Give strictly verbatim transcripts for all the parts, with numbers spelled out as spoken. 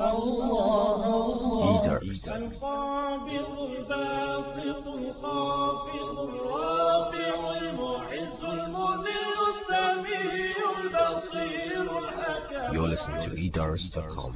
الله الله Eaters. القابض الباسط الخافض الرافع المعز المذل السميع البصير الحكم. You're listening to eaters dot com.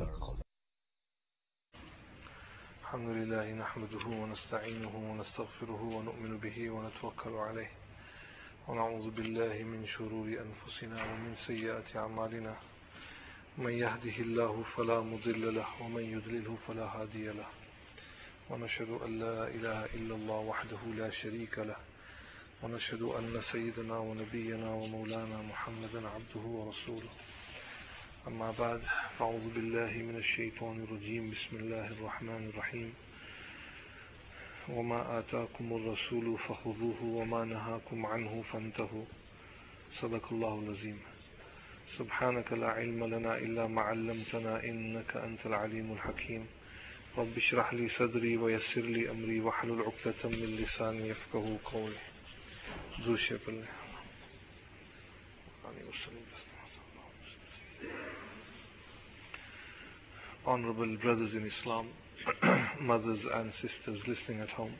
الحمد لله نحمده ونستعينه ونستغفره ونؤمن به ونتوكل عليه ونعوذ بالله من شرور أنفسنا ومن سيئات أعمالنا من يهده الله فلا مضل له ومن يضلله فلا هادي له ونشهد أن لا إله إلا الله وحده لا شريك له ونشهد أن سيدنا ونبينا ومولانا محمدا عبده ورسوله أما بعد فأعوذ بالله من الشيطان الرجيم بسم الله الرحمن الرحيم وما آتاكم الرسول فخذوه وما نهاكم عنه فانتهوا صدق الله العظيم سبحانك لا علم لنا إلا ما علمتنا إنك أنت العليم الحكيم رب اشرح لي صدري ويسر لي أمري واحلل عقدة من لساني يفقهوا قولي ذو شبل Honorable brothers in Islam, mothers and sisters listening at home.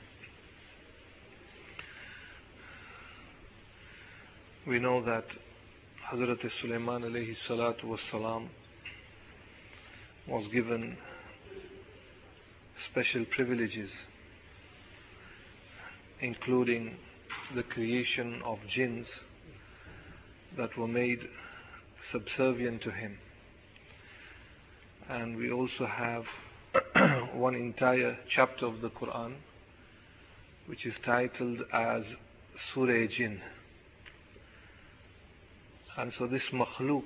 We know that Hazrat Sulaiman alayhi salatu was salam was given special privileges, including the creation of jinns that were made subservient to him. And we also have one entire chapter of the Quran which is titled as Surah Jinn. And so this makhluk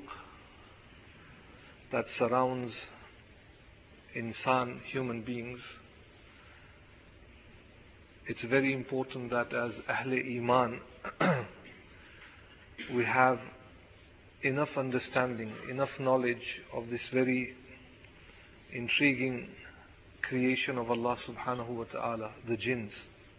that surrounds insan, human beings, it's very important that as Ahle Iman we have enough understanding, enough knowledge of this very intriguing creation of Allah subhanahu wa ta'ala, the jinns.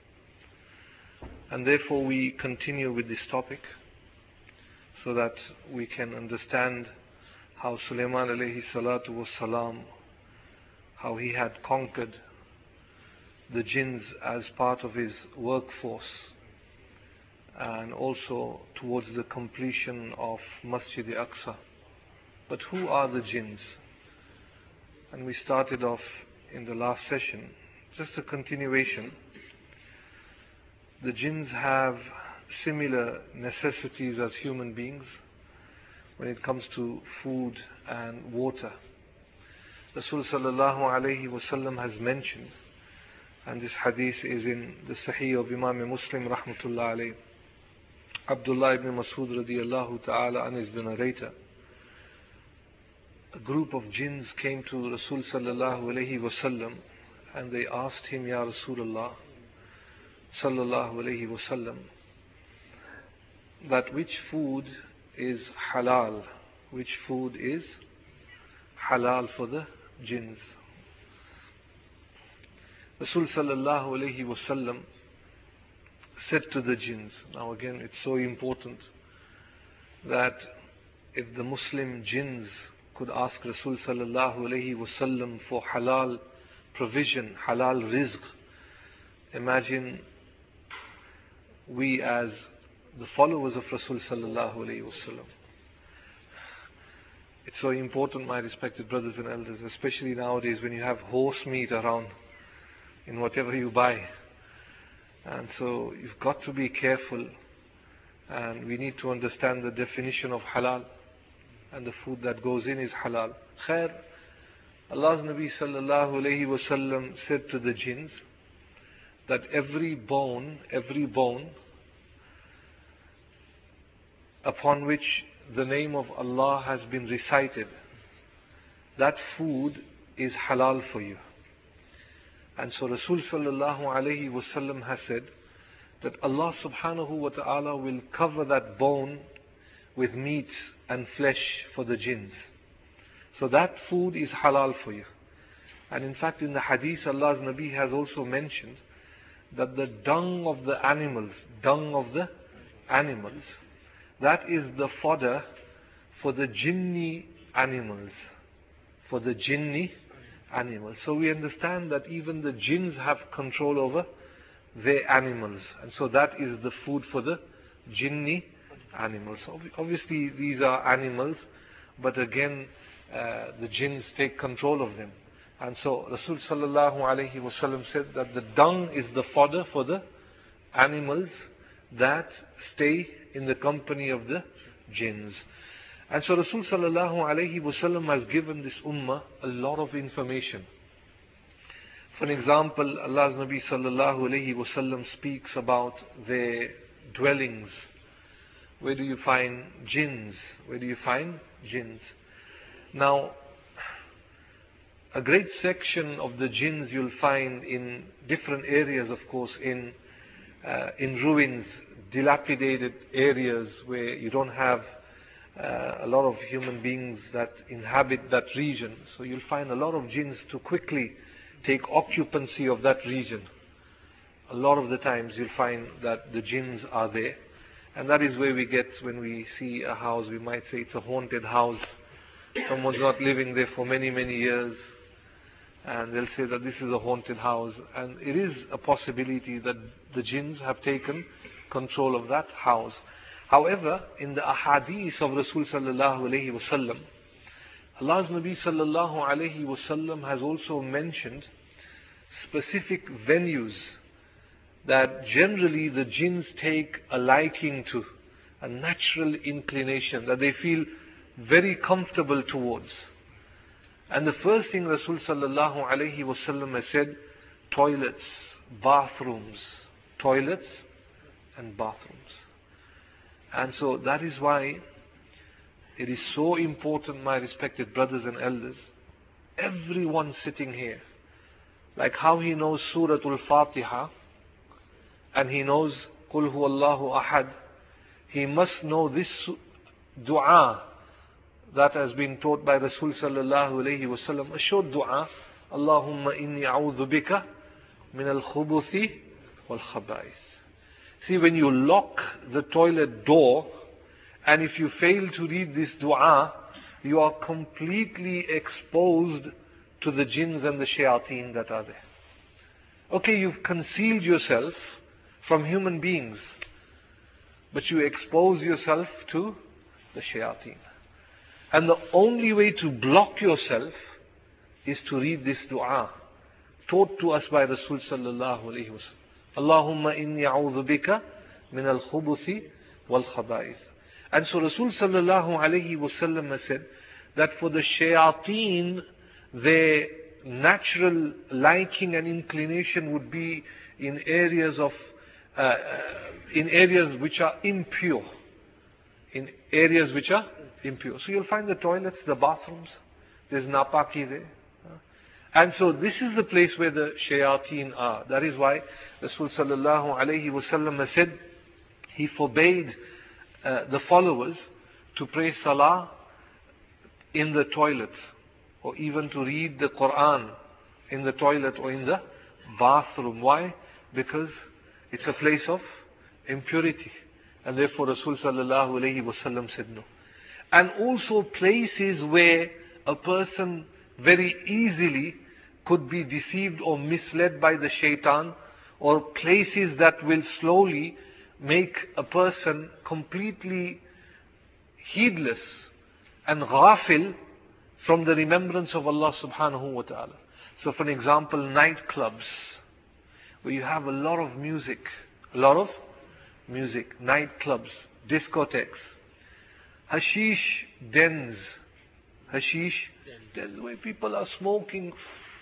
And therefore we continue with this topic so that we can understand how Sulaiman alayhi salatu was salam, how he had conquered the jinns as part of his workforce, and also towards the completion of Masjid Aqsa. But who are the jinns? And we started off in the last session, just a continuation. The jinns have similar necessities as human beings when it comes to food and water. Rasul sallallahu alayhi wasallam has mentioned, and this hadith is in the Sahih of Imam Muslim rahmatullah alayhi. Abdullah ibn Mas'ud radiyallahu ta'ala an is the narrator. A group of jinns came to Rasul sallallahu alayhi wasallam and they asked him, Ya Rasulullah sallallahu alayhi wasallam, that which food is halal, which food is halal for the jinns. Rasul sallallahu alayhi wasallam said to the jinns, now again it's so important that if the Muslim jinns could ask Rasul sallallahu alayhi wasallam for halal provision, halal rizq, imagine we as the followers of Rasul sallallahu alayhi wasallam. It's so important, my respected brothers and elders, especially nowadays when you have horse meat around in whatever you buy. And so you've got to be careful, and we need to understand the definition of halal, and the food that goes in is halal. Khair, Allah's Nabi sallallahu alayhi wasallam said to the jinns that every bone, every bone upon which the name of Allah has been recited, that food is halal for you. And so Rasul sallallahu alayhi wasallam has said that Allah subhanahu wa ta'ala will cover that bone with meat and flesh for the jinns. So that food is halal for you. And in fact in the hadith Allah's Nabi has also mentioned that the dung of the animals, dung of the animals, that is the fodder for the jinni animals, for the jinni animals. So we understand that even the jinns have control over their animals. And so that is the food for the jinni animals. So obviously these are animals, but again, uh, the jinns take control of them. And so Rasul sallallahu alayhi wasallam said that the dung is the fodder for the animals that stay in the company of the jinns. And so Rasul sallallahu alayhi wasallam has given this ummah a lot of information. For an example, Allah's Nabi sallallahu alayhi wasallam speaks about their dwellings. Where do you find jinns? Where do you find jinns? Now, a great section of the jinns you'll find in different areas, of course, in uh, in ruins, dilapidated areas where you don't have uh, a lot of human beings that inhabit that region. So you'll find a lot of jinns to quickly take occupancy of that region. A lot of the times you'll find that the jinns are there. And that is where we get, when we see a house, we might say it's a haunted house. Someone's not living there for many, many years. And they'll say that this is a haunted house. And it is a possibility that the jinns have taken control of that house. However, in the ahadith of Rasul sallallahu alayhi wasallam, Allah's Nabi sallallahu alayhi wasallam has also mentioned specific venues that generally the jinns take a liking to, a natural inclination that they feel very comfortable towards. And the first thing Rasul sallallahu alayhi wasallam has said, toilets, bathrooms, toilets and bathrooms. And so that is why it is so important, my respected brothers and elders, everyone sitting here, like how he knows Surah Al-Fatiha, and he knows Qul Huwallahu Ahad, he must know this dua that has been taught by Rasul sallallahu alayhi wasallam, a short dua, Allahumma inni a'udhu bika min al-khubuthi wal-khaba'is. See, when you lock the toilet door, and if you fail to read this dua, you are completely exposed to the jinns and the shayateen that are there. Okay, you've concealed yourself from human beings, but you expose yourself to the shayateen. And the only way to block yourself is to read this dua, taught to us by Rasul sallallahu alayhi wasallam. Allahumma inni a'udhu bika min al-khubuthi wal-khaba'is. And so Rasul sallallahu alayhi wasallam has said that for the shayateen, their natural liking and inclination would be in areas of uh, in areas which are impure. In areas which are impure. So you'll find the toilets, the bathrooms, there's napaki there. And so this is the place where the shayateen are. That is why Rasul sallallahu alayhi wasallam has said, he forbade uh, the followers to pray salah in the toilet, or even to read the Quran in the toilet or in the bathroom. Why? Because it's a place of impurity. And therefore Rasul sallallahu alayhi wasallam said no. And also places where a person very easily could be deceived or misled by the shaitan, or places that will slowly make a person completely heedless and ghafil from the remembrance of Allah subhanahu wa ta'ala. So for an example, nightclubs, where you have a lot of music, a lot of music, nightclubs, discotheques, hashish dens, hashish dens, where people are smoking.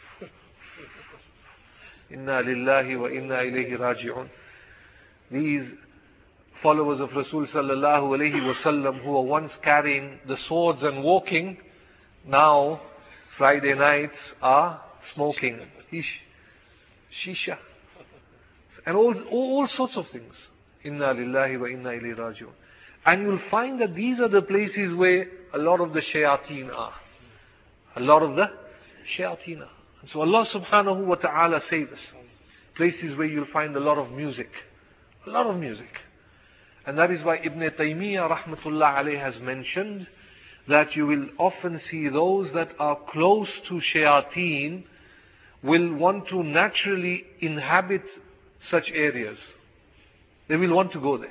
Inna lillahi wa inna ilayhi raji'un. These followers of Rasul sallallahu alayhi wasallam, who were once carrying the swords and walking, now Friday nights are smoking Ish, shisha, and all, all, all sorts of things. Inna lillahi wa inna ilayhi raji'un. And you'll find that these are the places where a lot of the shayateen are. A lot of the shayateen are. And so Allah subhanahu wa ta'ala save us. Places where you'll find a lot of music. A lot of music. And that is why Ibn Taymiyyah rahmatullah alayhi has mentioned that you will often see those that are close to shayateen will want to naturally inhabit such areas. They will want to go there.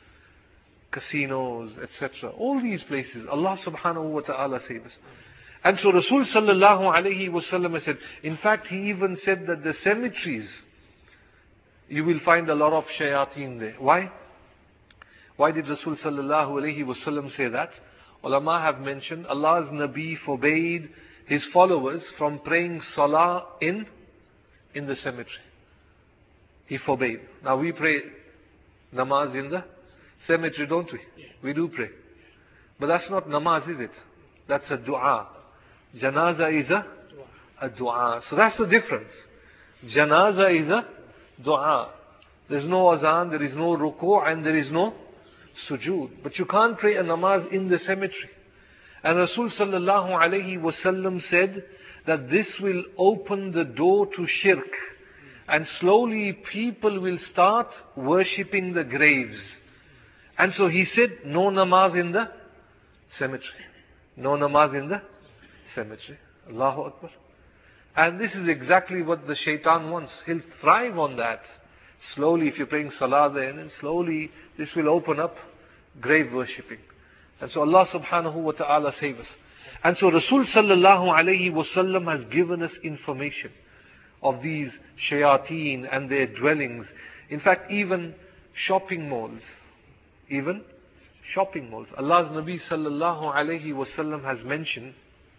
Casinos, et cetera. All these places, Allah subhanahu wa ta'ala save us. And so Rasul sallallahu alayhi wa sallam said, in fact he even said that the cemeteries, you will find a lot of shayateen there. Why? Why did Rasul sallallahu alayhi wa sallam say that? Ulama have mentioned, Allah's Nabi forbade His followers from praying salah in, in the cemetery. He forbade. Now we pray namaz in the cemetery, don't we? We do pray. But that's not namaz, is it? That's a dua. Janaza is a, a dua. So that's the difference. Janaza is a dua. There's no azan, there is no ruku', and there is no sujood. But you can't pray a namaz in the cemetery. And Rasul sallallahu alayhi wasallam said that this will open the door to shirk. And slowly people will start worshipping the graves. And so he said, no namaz in the cemetery. No namaz in the cemetery. Allahu Akbar. And this is exactly what the shaitan wants. He'll thrive on that. Slowly, if you're praying salah there, and then slowly this will open up grave worshipping. And so Allah subhanahu wa ta'ala save us. And so Rasul sallallahu alayhi wa sallam has given us information of these shayateen and their dwellings. In fact, even shopping malls. Even shopping malls. Allah's Nabi sallallahu alayhi wa sallam has mentioned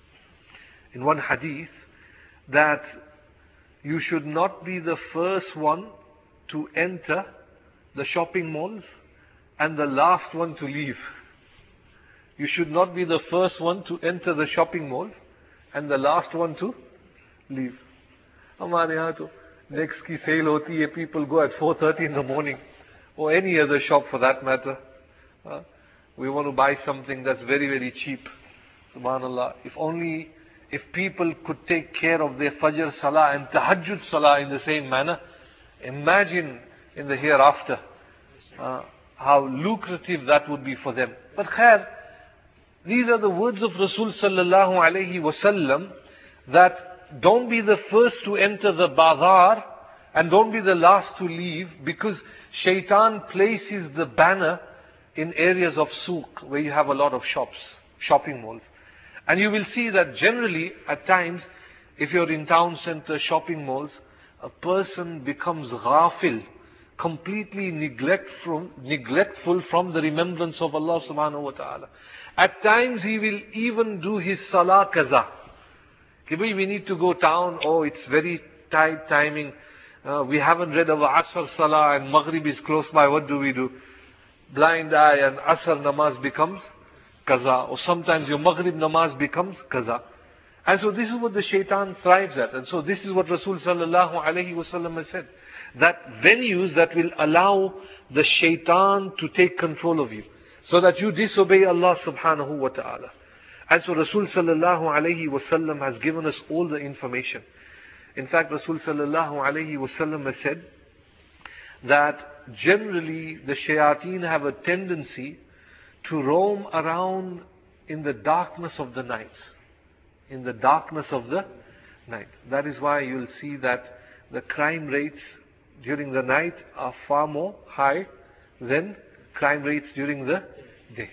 in one hadith that you should not be the first one to enter the shopping malls and the last one to leave. You should not be the first one to enter the shopping malls and the last one to leave. Hamare yahan to next ki sale hoti hai, people go at four thirty in the morning, or any other shop for that matter. Uh, we want to buy something that's very, very cheap. Subhanallah. If only, if people could take care of their Fajr Salah and Tahajjud Salah in the same manner, imagine in the hereafter uh, how lucrative that would be for them. But khair, these are the words of Rasul sallallahu alayhi wasallam, that don't be the first to enter the bazar and don't be the last to leave, because shaitan places the banner in areas of souk where you have a lot of shops, shopping malls. And you will see that generally at times, if you're in town center shopping malls, a person becomes ghafil, completely neglectful, neglectful from the remembrance of Allah subhanahu wa ta'ala. At times he will even do his salah qaza. We need to go town, oh it's very tight timing, uh, we haven't read our Asr Salah and Maghrib is close by, what do we do? Blind eye and Asr namaz becomes qaza, or sometimes your Maghrib namaz becomes qaza. And so this is what the shaitan thrives at. And so this is what Rasul sallallahu alayhi wasallam has said. That venues that will allow the shaitan to take control of you, so that you disobey Allah subhanahu wa ta'ala. And so Rasul sallallahu alayhi wasallam has given us all the information. In fact, Rasul sallallahu alayhi wasallam has said that generally the shayateen have a tendency to roam around in the darkness of the night. In the darkness of the night. That is why you'll see that the crime rates during the night are far more high than crime rates during the day.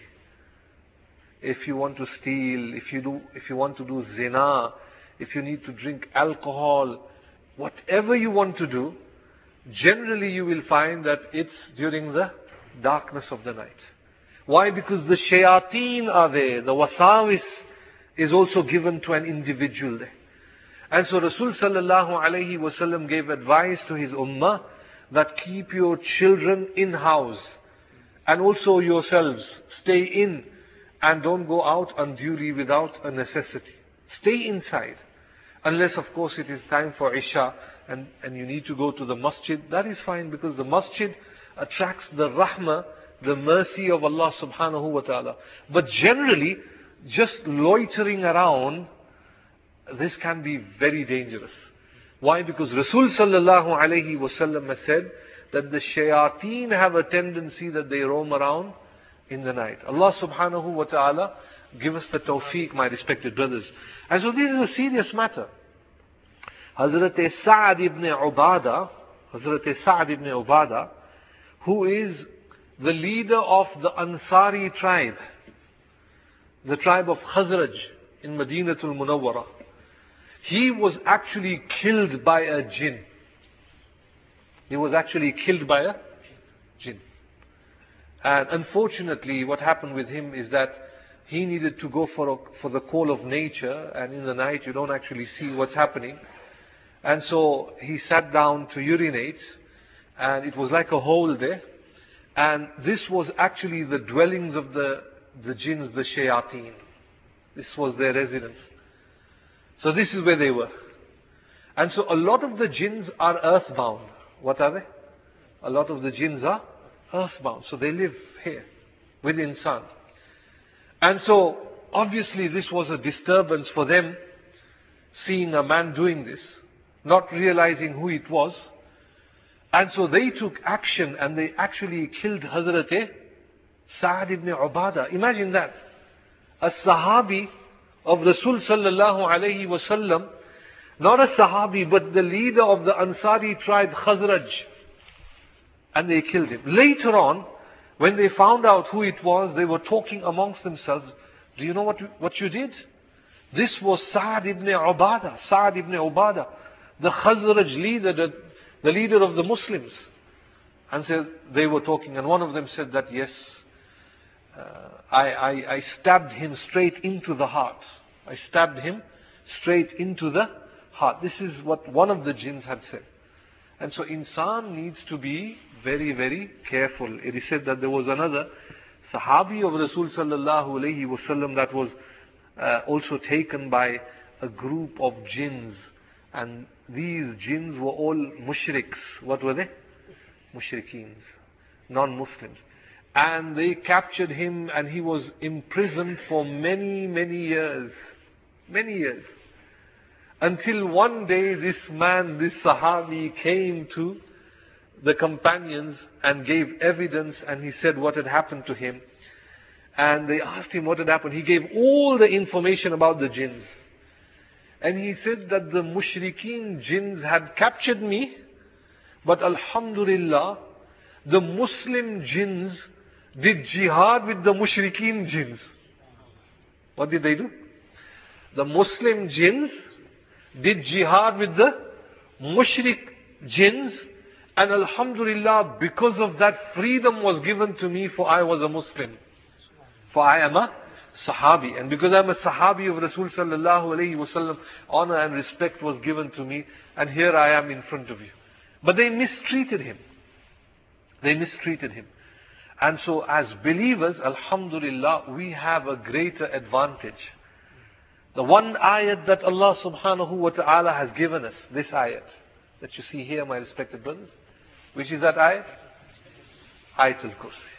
If you want to steal, if you do, if you want to do zina, if you need to drink alcohol, whatever you want to do, generally you will find that it's during the darkness of the night. Why? Because the shayateen are there. The wasawis is also given to an individual there. And so Rasul sallallahu alayhi wasallam gave advice to his ummah that keep your children in house, and also yourselves stay in and don't go out unduly without a necessity. Stay inside. Unless of course it is time for Isha and, and you need to go to the masjid, that is fine, because the masjid attracts the rahmah, the mercy of Allah subhanahu wa ta'ala. But generally, just loitering around, this can be very dangerous. Why? Because Rasul sallallahu alayhi wasallam has said that the shayateen have a tendency that they roam around in the night. Allah subhanahu wa ta'ala give us the tawfiq, my respected brothers. And so this is a serious matter. Hazrat Sa'ad ibn Ubadah, Hazrat Sa'ad ibn Ubadah, who is the leader of the Ansari tribe, the tribe of Khazraj in Madinatul Munawwara. He was actually killed by a jinn. He was actually killed by a jinn. And unfortunately, what happened with him is that he needed to go for, a, for the call of nature, and in the night you don't actually see what's happening. And so he sat down to urinate, and it was like a hole there. And this was actually the dwellings of the, the jinns, the shayateen. This was their residence. So this is where they were. And so a lot of the jinns are earthbound. What are they? A lot of the jinns are earthbound. So they live here with insan. And so obviously this was a disturbance for them, seeing a man doing this, not realizing who it was. And so they took action and they actually killed Hazrat Sa'ad ibn Ubadah. Imagine that. A Sahabi of Rasul sallallahu alayhi wasallam, not a Sahabi but the leader of the Ansari tribe Khazraj. And they killed him. Later on, when they found out who it was, they were talking amongst themselves. Do you know what, what you did? This was Sa'ad ibn Ubadah. Sa'ad ibn Ubadah, the Khazraj leader, the, the leader of the Muslims. And so they were talking, and one of them said that, yes, uh, I, I, I stabbed him straight into the heart. I stabbed him straight into the heart. This is what one of the jinns had said. And so insan needs to be very, very careful. It is said that there was another Sahabi of Rasul sallallahu alayhi wasallam that was uh, also taken by a group of jinns. And these jinns were all mushriks. What were they? Mushrikeens, non-Muslims. And they captured him and he was imprisoned for many, many years. Many years. Until one day this man, this Sahabi came to the companions and gave evidence, and he said what had happened to him. And they asked him what had happened. He gave all the information about the jinns. And he said that the mushrikeen jinns had captured me, but alhamdulillah, the Muslim jinns did jihad with the mushrikeen jinns. What did they do? The Muslim jinns did jihad with the mushrik jinns, and alhamdulillah, because of that, freedom was given to me, for I was a Muslim. For I am a Sahabi. And because I am a Sahabi of Rasul sallallahu alayhi wasallam, honor and respect was given to me, and here I am in front of you. But they mistreated him. They mistreated him. And so as believers, alhamdulillah, we have a greater advantage. The one ayat that Allah subhanahu wa ta'ala has given us, this ayat that you see here, my respected brothers, which is that ayat? Ayatul Kursi.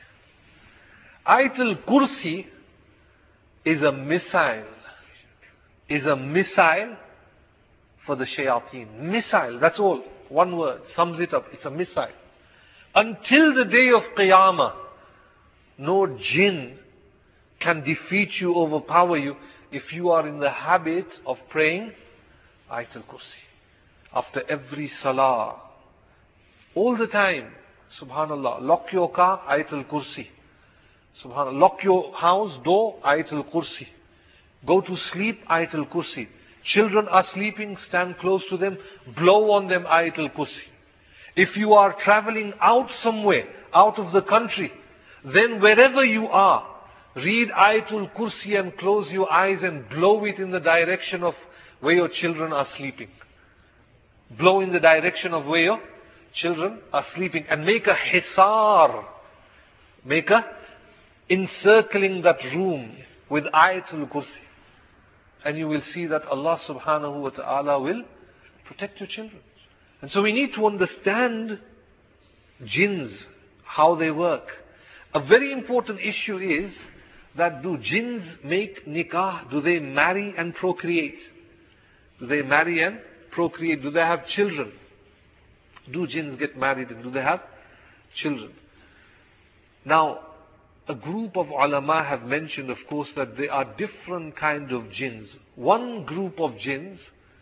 Ayatul Kursi is a missile. Is a missile for the shayateen. Missile, that's all. One word, sums it up. It's a missile. Until the day of Qiyamah, no jinn can defeat you, overpower you, if you are in the habit of praying Ayatul Kursi. After every salah. All the time. Subhanallah. Lock your car, Ayatul Kursi. Subhanallah. Lock your house door, Ayatul Kursi. Go to sleep, Ayatul Kursi. Children are sleeping, stand close to them, blow on them, Ayatul Kursi. If you are traveling out somewhere, out of the country, then wherever you are, read Ayatul Kursi and close your eyes and blow it in the direction of where your children are sleeping. Blow in the direction of where your children are sleeping, and make a hisar. Make a encircling that room with Ayatul Kursi. And you will see that Allah subhanahu wa ta'ala will protect your children. And so we need to understand jinns, how they work. A very important issue is that do jinns make nikah? Do they marry and procreate? Do they marry and procreate? Do they have children? Do jinns get married and do they have children? Now, a group of ulama have mentioned, of course, that there are different kind of jinns. One group of jinns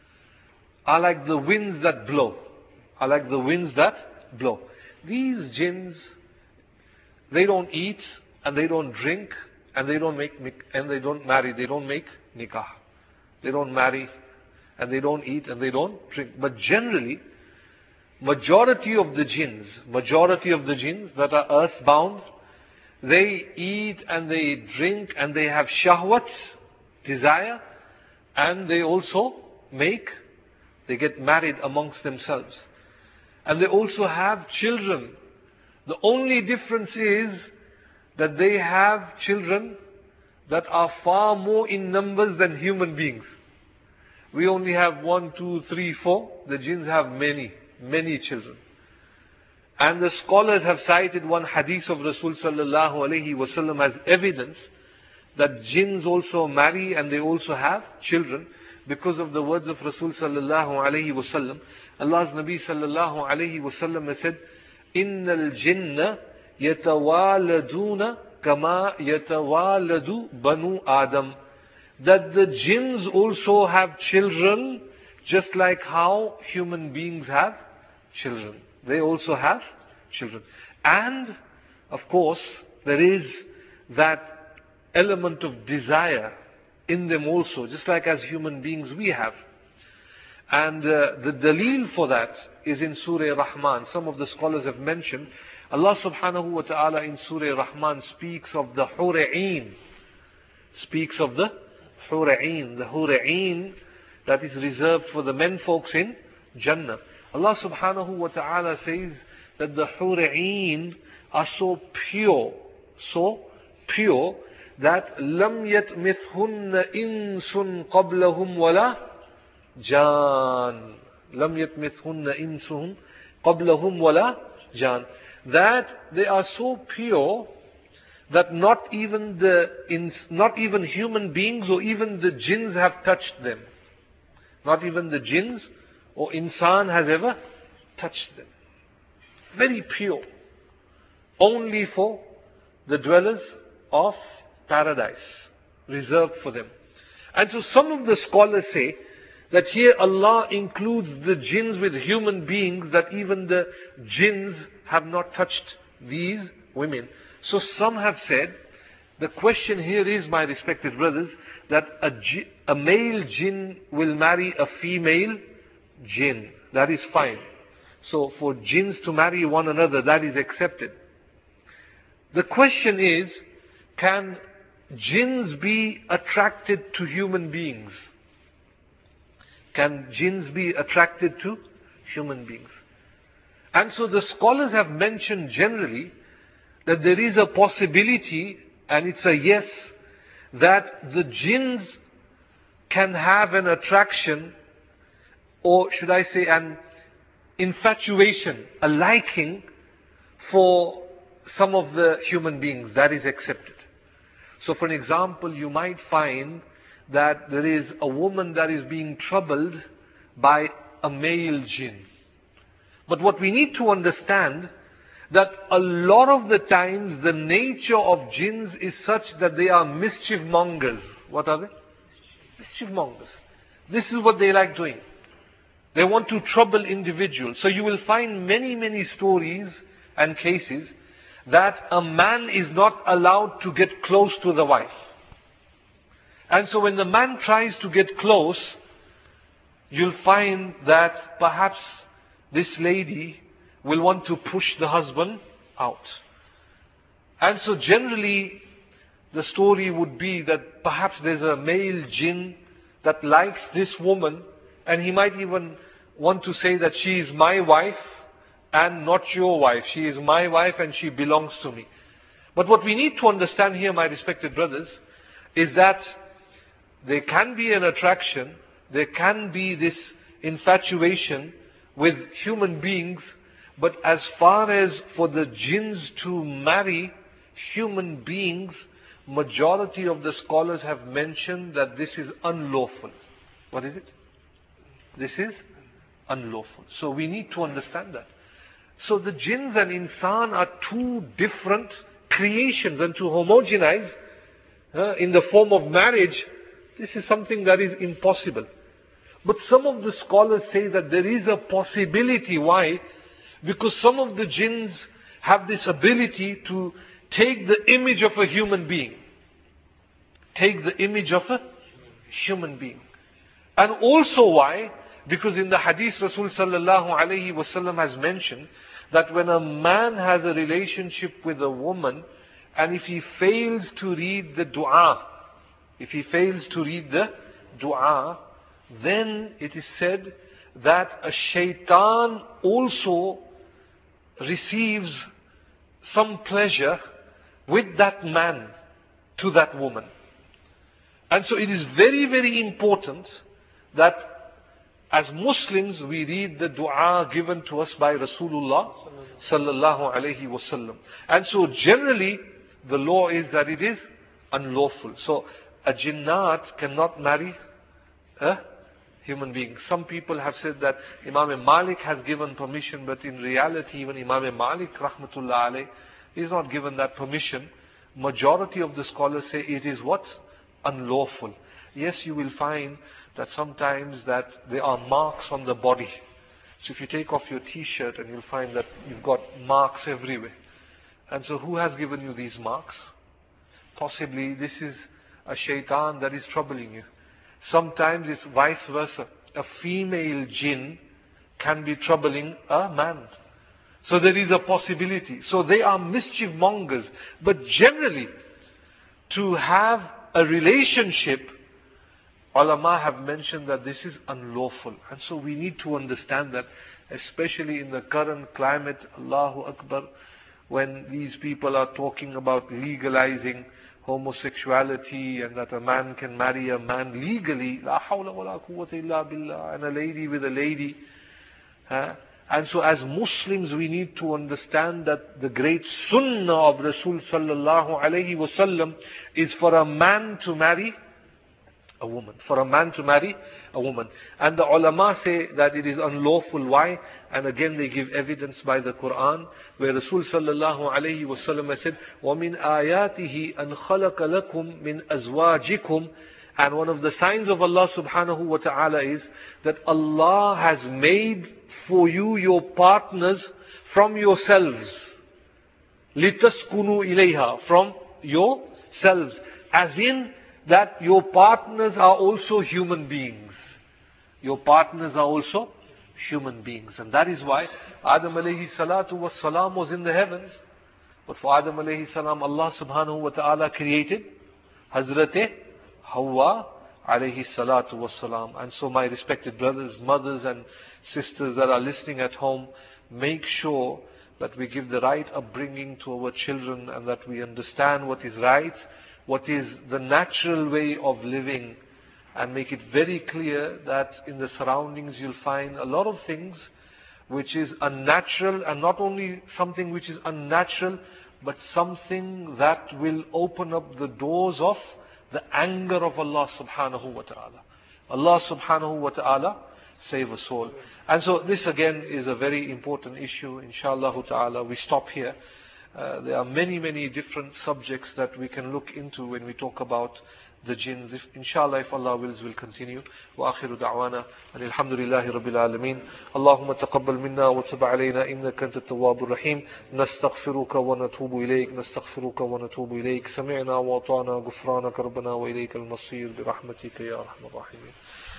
are like the winds that blow. Are like the winds that blow. These jinns, they don't eat and they don't drink and they don't make and they don't marry. They don't make nikah. They don't marry and they don't eat and they don't drink. But generally, majority of the jinns, majority of the jinns that are earthbound, they eat and they drink and they have shahwats, desire, and they also make, they get married amongst themselves. And they also have children. The only difference is that they have children that are far more in numbers than human beings. We only have one, two, three, four. The jinns have many, many children. And the scholars have cited one hadith of Rasul sallallahu alayhi wasallam as evidence that jinns also marry and they also have children, because of the words of Rasul sallallahu alayhi wasallam. Allah's Nabi sallallahu alayhi wasallam has said, "Innal jinna yatawaladuna kama yatawaladu banu Adam." That the jinns also have children, just like how human beings have children. They also have children. And, of course, there is that element of desire in them also, just like as human beings we have. And uh, the dalil for that is in Surah Rahman. Some of the scholars have mentioned, Allah subhanahu wa ta'ala in Surah Rahman speaks of the Hura'een. Speaks of the Hura'een. The Hura'een that is reserved for the men folks in Jannah. Allah subhanahu wa ta'ala says that the Hura'een are so pure, so pure, that لَمْ يَتْمِثْهُنَّ إِنسٌ قَبْلَهُمْ وَلَا جَانٌ لَمْ يَتْمِثْهُنَّ إِنسٌ قَبْلَهُمْ وَلَا جَانٌ. That they are so pure that not even the not even human beings or even the jinns have touched them. Not even the jinns or insan has ever touched them. Very pure. Only for the dwellers of paradise, reserved for them. And so some of the scholars say that here Allah includes the jinns with human beings, that even the jinns have not touched these women. So some have said, the question here is, my respected brothers, that a, ji- a male jinn will marry a female jinn. That is fine. So for jinns to marry one another, that is accepted. The question is, can jinns be attracted to human beings? Can jinns be attracted to human beings? And so the scholars have mentioned generally that there is a possibility, and it's a yes, that the jinns can have an attraction, or should I say an infatuation, a liking for some of the human beings. That is accepted. So for an example, you might find that there is a woman that is being troubled by a male jinn. But what we need to understand, that a lot of the times the nature of jinns is such that they are mischief mongers. What are they? Mischief mongers. This is what they like doing. They want to trouble individuals. So you will find many, many stories and cases that a man is not allowed to get close to the wife. And so when the man tries to get close, you'll find that perhaps this lady will want to push the husband out. And so generally, the story would be that perhaps there's a male jinn that likes this woman, and he might even want to say that she is my wife and not your wife. She is my wife and she belongs to me. But what we need to understand here, my respected brothers, is that there can be an attraction, there can be this infatuation with human beings, but as far as for the jinns to marry human beings, majority of the scholars have mentioned that this is unlawful. What is it? This is unlawful. So we need to understand that. So the jinns and insan are two different creations and to homogenize uh, in the form of marriage, this is something that is impossible. But some of the scholars say that there is a possibility. Why? Because some of the jinns have this ability to take the image of a human being. Take the image of a human being. And also why? Because in the hadith Rasul sallallahu alayhi wasallam has mentioned that when a man has a relationship with a woman, and if he fails to read the dua, if he fails to read the dua, then it is said that a shaitan also receives some pleasure with that man to that woman. And so it is very, very important that as Muslims we read the dua given to us by Rasulullah sallallahu alayhi wasallam. And so generally the law is that it is unlawful. So a jinnat cannot marry a human being. Some people have said that Imam Malik has given permission, but in reality even Imam Malik rahmatullah alayh is not given that permission. Majority of the scholars say it is what? Unlawful. Yes, you will find that sometimes that there are marks on the body. So if you take off your t-shirt and you'll find that you've got marks everywhere. And so who has given you these marks? Possibly this is a shaitan that is troubling you. Sometimes it's vice versa. A female jinn can be troubling a man. So there is a possibility. So they are mischief mongers. But generally, to have a relationship, ulama have mentioned that this is unlawful. And so we need to understand that, especially in the current climate, Allahu Akbar, when these people are talking about legalizing homosexuality and that a man can marry a man legally, la hawla wa la quwwata illa billah, and a lady with a lady. Huh? And so as Muslims we need to understand that the great sunnah of Rasul sallallahu alayhi wasallam is for a man to marry a woman. For a man to marry a woman. And the ulama say that it is unlawful. Why? And again they give evidence by the Quran, where Rasul sallallahu alayhi wasallam has said, وَمِنْ آيَاتِهِ أَنْ خَلَقَ لَكُم مِّنْ أَزْوَاجِكُم. And one of the signs of Allah subhanahu wa ta'ala is that Allah has made for you your partners from yourselves. لِتَسْكُنُوا إِلَيْهَا. From yourselves. As in, that your partners are also human beings. Your partners are also human beings. And that is why Adam alayhi salatu was salam was in the heavens. But for Adam alayhi salam, Allah subhanahu wa ta'ala created Hazrat Hawa alayhi salatu was salam. And so my respected brothers, mothers and sisters that are listening at home, make sure that we give the right upbringing to our children and that we understand what is right, what is the natural way of living, and make it very clear that in the surroundings you'll find a lot of things which is unnatural, and not only something which is unnatural, but something that will open up the doors of the anger of Allah subhanahu wa ta'ala. Allah subhanahu wa ta'ala save us all. And so this again is a very important issue. Inshallah ta'ala we stop here. Uh, there are many, many different subjects that we can look into when we talk about the jinns. If, inshallah, if Allah wills, we'll continue. وآخر دعوانا أن الحمد لله رب العالمين. اللهم تقبل منا وتب علينا إنك أنت التواب الرحيم. نستغفرك ونتوب إليك نستغفرك ونتوب إليك. سمعنا وأطعنا غفرانك ربنا وإليك المصير برحمتك يا أرحم الراحمين.